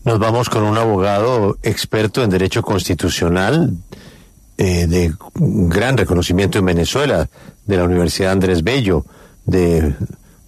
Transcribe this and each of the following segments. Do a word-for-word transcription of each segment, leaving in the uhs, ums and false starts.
Nos vamos con un abogado experto en derecho constitucional eh, de gran reconocimiento en Venezuela, de la Universidad Andrés Bello, de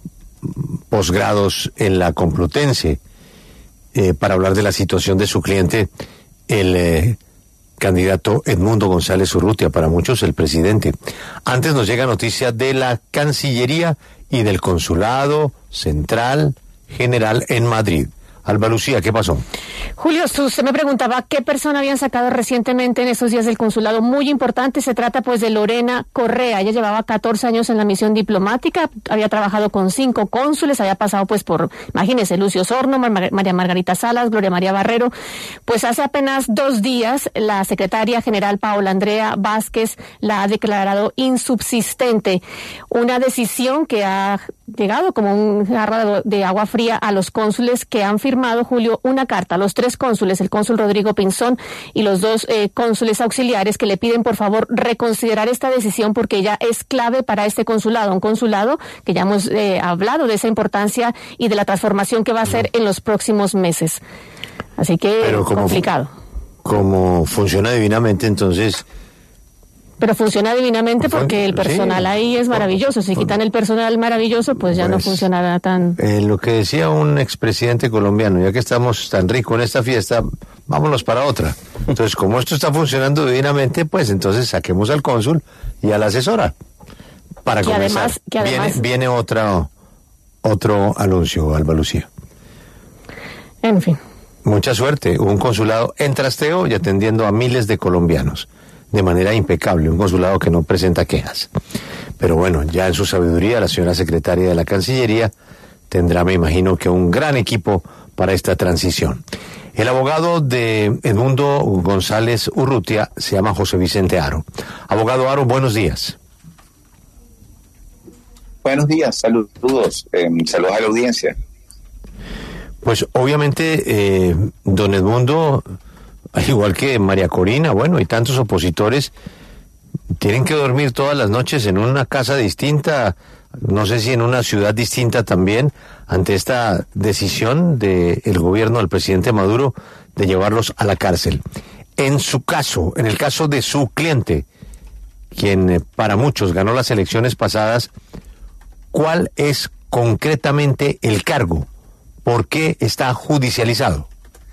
posgrados en la Complutense, eh, para hablar de la situación de su cliente, el eh, candidato Edmundo González Urrutia, para muchos el presidente. Antes nos llega noticia de la Cancillería y del Consulado Central General en Madrid. Alba Lucía, ¿qué pasó? Julio, usted me preguntaba qué persona habían sacado recientemente en estos días del consulado. Muy importante, se trata pues de Lorena Correa. Ella llevaba catorce años en la misión diplomática, había trabajado con cinco cónsules, había pasado pues por, imagínese, Lucio Sorno, Mar- María Margarita Salas, Gloria María Barrero. Pues hace apenas dos días la secretaria general Paola Andrea Vázquez la ha declarado insubsistente. Una decisión que ha llegado como un jarro de agua fría a los cónsules que han firmado, Julio, una carta a los tres cónsules, el cónsul Rodrigo Pinzón y los dos eh, cónsules auxiliares, que le piden por favor reconsiderar esta decisión porque ya es clave para este consulado, un consulado que ya hemos eh, hablado de esa importancia y de la transformación que va a hacer en los próximos meses. Así que Pero como, complicado. Como funciona divinamente, entonces... Pero funciona divinamente porque el personal sí, ahí es maravilloso. Si quitan el personal maravilloso, pues ya pues, no funcionará tan... Eh, lo que decía un expresidente colombiano, ya que estamos tan ricos en esta fiesta, vámonos para otra. Entonces, como esto está funcionando divinamente, pues entonces saquemos al cónsul y a la asesora. Para que comenzar. Además, que además... Viene, viene otra, otro anuncio, Alba Lucía. En fin. Mucha suerte. Un consulado en trasteo y atendiendo a miles de colombianos. De manera impecable, un consulado que no presenta quejas. Pero bueno, ya en su sabiduría, la señora secretaria de la Cancillería tendrá, me imagino, que un gran equipo para esta transición. El abogado de Edmundo González Urrutia se llama José Vicente Haro. Abogado Haro, buenos días. Buenos días, saludos, eh, saludos a la audiencia. Pues obviamente, eh, don Edmundo... Al igual que María Corina, bueno, y tantos opositores, tienen que dormir todas las noches en una casa distinta, no sé si en una ciudad distinta también, ante esta decisión del gobierno del presidente Maduro de llevarlos a la cárcel. En su caso, en el caso de su cliente, quien eh, para muchos ganó las elecciones pasadas, ¿cuál es concretamente el cargo? ¿Por qué está judicializado?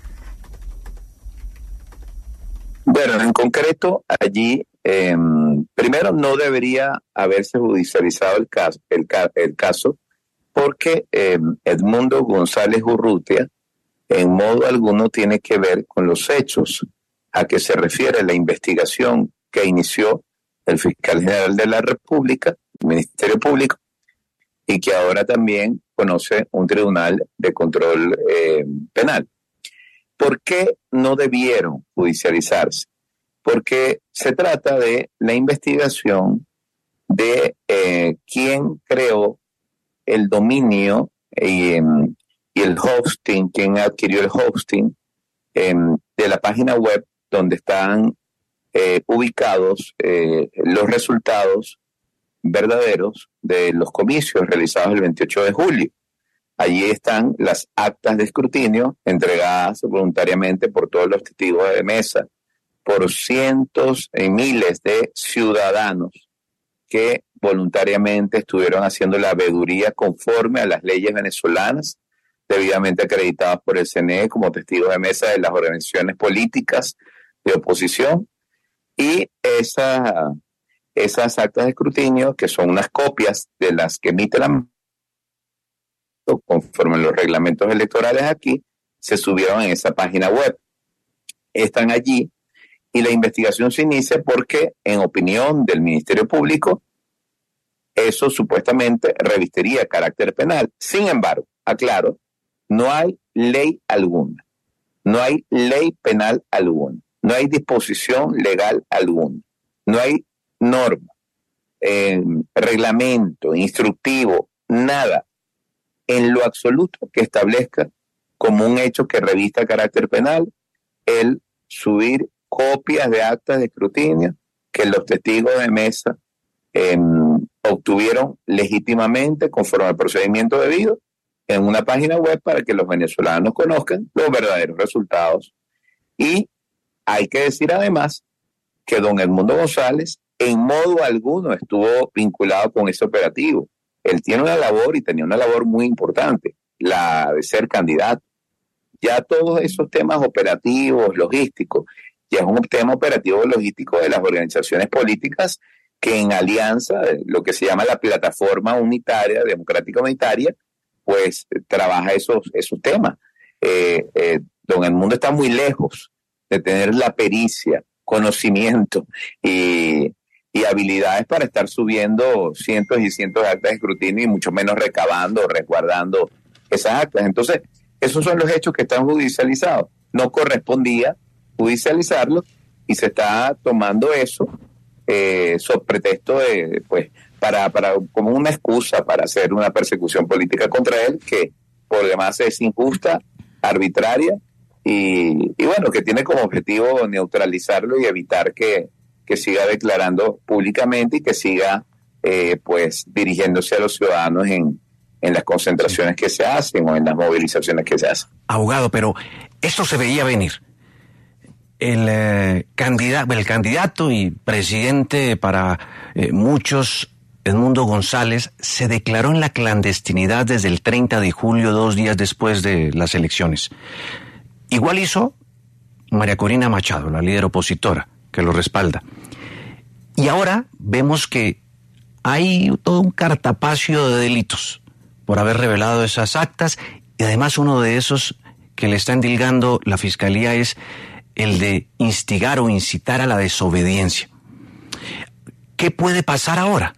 Bueno, en concreto, allí, eh, primero no debería haberse judicializado el caso, el, el caso porque eh, Edmundo González Urrutia en modo alguno tiene que ver con los hechos a que se refiere la investigación que inició el fiscal general de la República, el Ministerio Público, y que ahora también conoce un tribunal de control eh, penal. ¿Por qué no debieron judicializarse? Porque se trata de la investigación de eh, quién creó el dominio eh, y el hosting, quién adquirió el hosting eh, de la página web donde están eh, ubicados eh, los resultados verdaderos de los comicios realizados el veintiocho de julio. Allí están las actas de escrutinio entregadas voluntariamente por todos los testigos de mesa, por cientos y miles de ciudadanos que voluntariamente estuvieron haciendo la veeduría conforme a las leyes venezolanas, debidamente acreditadas por el C N E como testigos de mesa de las organizaciones políticas de oposición. Y esa, esas actas de escrutinio, que son unas copias de las que emite la conforme a los reglamentos electorales aquí, se subieron en esa página web. Están allí y la investigación se inicia porque, en opinión del Ministerio Público, eso supuestamente revestiría carácter penal. Sin embargo, aclaro, no hay ley alguna, no hay ley penal alguna, no hay disposición legal alguna, no hay norma, eh, reglamento, instructivo, nada en lo absoluto que establezca como un hecho que revista carácter penal el subir copias de actas de escrutinio que los testigos de mesa eh, obtuvieron legítimamente conforme al procedimiento debido en una página web para que los venezolanos conozcan los verdaderos resultados. Y hay que decir además que don Edmundo González en modo alguno estuvo vinculado con ese operativo. Él tiene una labor y tenía una labor muy importante, la de ser candidato. Ya todos esos temas operativos, logísticos, ya es un tema operativo logístico de las organizaciones políticas que en alianza, lo que se llama la plataforma unitaria, democrática unitaria, pues trabaja esos, esos temas. Eh, eh, don Edmundo está muy lejos de tener la pericia, conocimiento y, y habilidades para estar subiendo cientos y cientos de actas de escrutinio y mucho menos recabando o resguardando esas actas. Entonces, esos son los hechos que están judicializados. No correspondía judicializarlos y se está tomando eso eh, sobre pretexto de, pues, para, para como una excusa para hacer una persecución política contra él, que por demás es injusta, arbitraria y, y bueno, que tiene como objetivo neutralizarlo y evitar que, que siga declarando públicamente y que siga eh, pues dirigiéndose a los ciudadanos en, en las concentraciones que se hacen o en las movilizaciones que se hacen. Abogado, pero esto se veía venir. El, eh, candidato, el candidato y presidente para eh, muchos, Edmundo González, se declaró en la clandestinidad desde el treinta de julio, dos días después de las elecciones. Igual hizo María Corina Machado, la líder opositora, que lo respalda. Y ahora vemos que hay todo un cartapacio de delitos por haber revelado esas actas, y además uno de esos que le está endilgando la Fiscalía es el de instigar o incitar a la desobediencia. ¿Qué puede pasar ahora?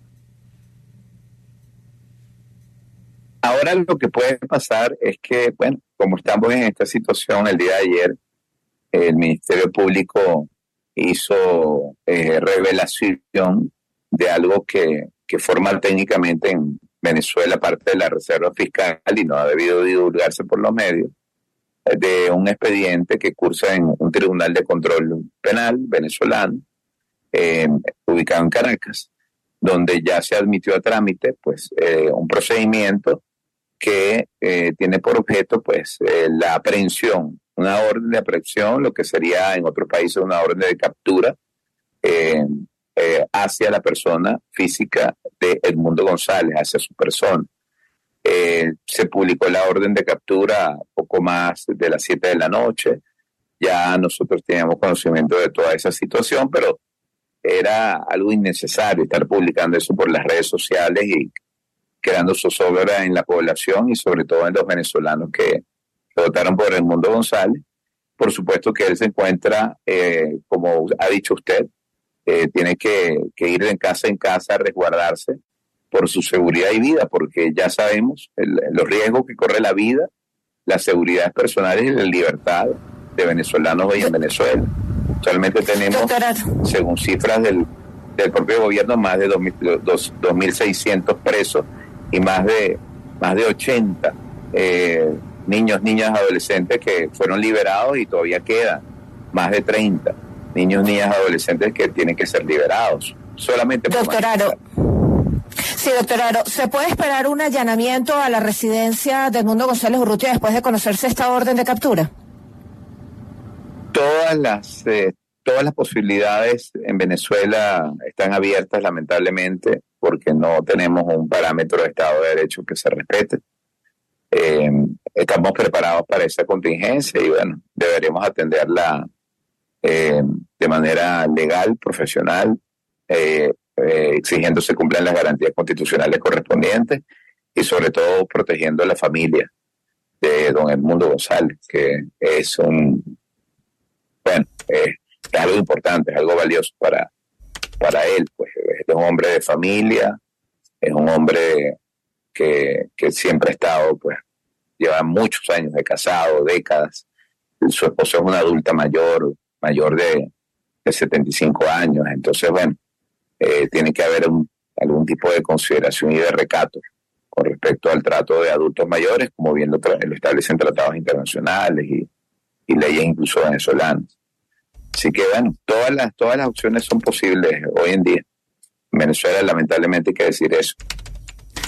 Ahora lo que puede pasar es que, bueno, como estamos en esta situación, el día de ayer el Ministerio Público hizo eh, revelación de algo que, que forma técnicamente en Venezuela parte de la Reserva Fiscal y no ha debido divulgarse por los medios, de un expediente que cursa en un tribunal de control penal venezolano, eh, ubicado en Caracas, donde ya se admitió a trámite pues eh, un procedimiento que eh, tiene por objeto pues eh, la aprehensión, una orden de aprehensión, lo que sería en otros países una orden de captura eh, eh, hacia la persona física de Edmundo González, hacia su persona. Eh, se publicó la orden de captura poco más de las siete de la noche. Ya nosotros teníamos conocimiento de toda esa situación, pero era algo innecesario estar publicando eso por las redes sociales y creando zozobra en la población y sobre todo en los venezolanos que votaron por Edmundo González. Por supuesto que él se encuentra, eh, como ha dicho usted, eh, tiene que, que ir de casa en casa a resguardarse por su seguridad y vida, porque ya sabemos el, los riesgos que corre la vida, las seguridades personales y la libertad de venezolanos hoy en Venezuela. Actualmente tenemos, según cifras del, del propio gobierno, más de dos mil seiscientos presos y más de, más de ochenta eh, niños, niñas, adolescentes que fueron liberados y todavía quedan más de treinta niños, niñas, adolescentes que tienen que ser liberados. Solamente por Doctor Haro. Sí, doctor Haro, ¿se puede esperar un allanamiento a la residencia de Edmundo González Urrutia después de conocerse esta orden de captura? Todas las, eh, todas las posibilidades en Venezuela están abiertas, lamentablemente, porque no tenemos un parámetro de Estado de Derecho que se respete. Eh, estamos preparados para esa contingencia y, bueno, deberemos atenderla eh, de manera legal, profesional, eh, Eh, exigiendo se cumplan las garantías constitucionales correspondientes y sobre todo protegiendo a la familia de don Edmundo González, que es un, bueno, eh, es algo importante, es algo valioso para, para él, pues es un hombre de familia, es un hombre que, que siempre ha estado, pues, lleva muchos años de casado, décadas, su esposa es una adulta mayor, mayor de, de setenta y cinco años, entonces, bueno, Eh, tiene que haber un, algún tipo de consideración y de recato con respecto al trato de adultos mayores, como bien lo, tra- lo establecen tratados internacionales y, y leyes incluso venezolanas. Así que, bueno, todas las, todas las opciones son posibles hoy en día. En Venezuela, lamentablemente, hay que decir eso.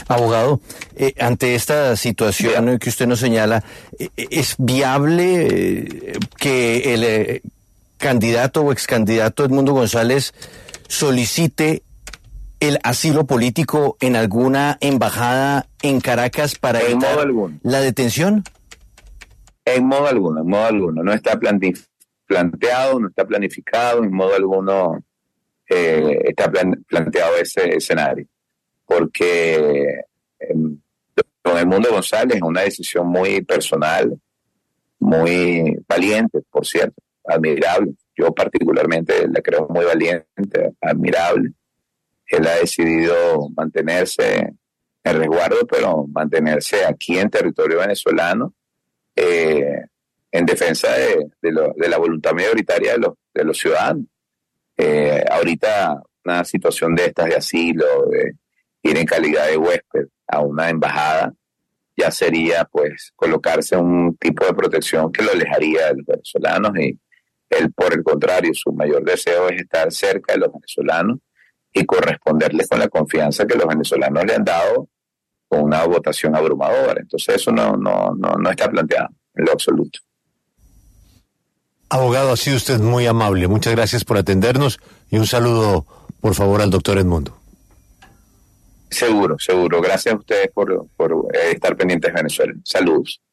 Abogado, eh, ante esta situación yeah. que usted nos señala, eh, ¿es viable eh, que el eh, candidato o excandidato Edmundo González solicite el asilo político en alguna embajada en Caracas para en evitar modo alguno. la detención? En modo alguno, en modo alguno. No está planteado, no está planificado, en modo alguno eh, está plan planteado ese escenario. Porque eh, don Edmundo González es una decisión muy personal, muy valiente, por cierto, admirable. Yo particularmente la creo muy valiente, admirable. Él ha decidido mantenerse en resguardo, pero mantenerse aquí en territorio venezolano eh, en defensa de, de, lo, de la voluntad mayoritaria de los, de los ciudadanos. Eh, ahorita una situación de estas de asilo, de ir en calidad de huésped a una embajada, ya sería pues colocarse un tipo de protección que lo alejaría de los venezolanos, y él, por el contrario, su mayor deseo es estar cerca de los venezolanos y corresponderles con la confianza que los venezolanos le han dado con una votación abrumadora. Entonces eso no, no, no, no está planteado en lo absoluto. Abogado, ha sido usted muy amable. Muchas gracias por atendernos y un saludo, por favor, al doctor Edmundo. Seguro, seguro. Gracias a ustedes por, por estar pendientes de Venezuela. Saludos.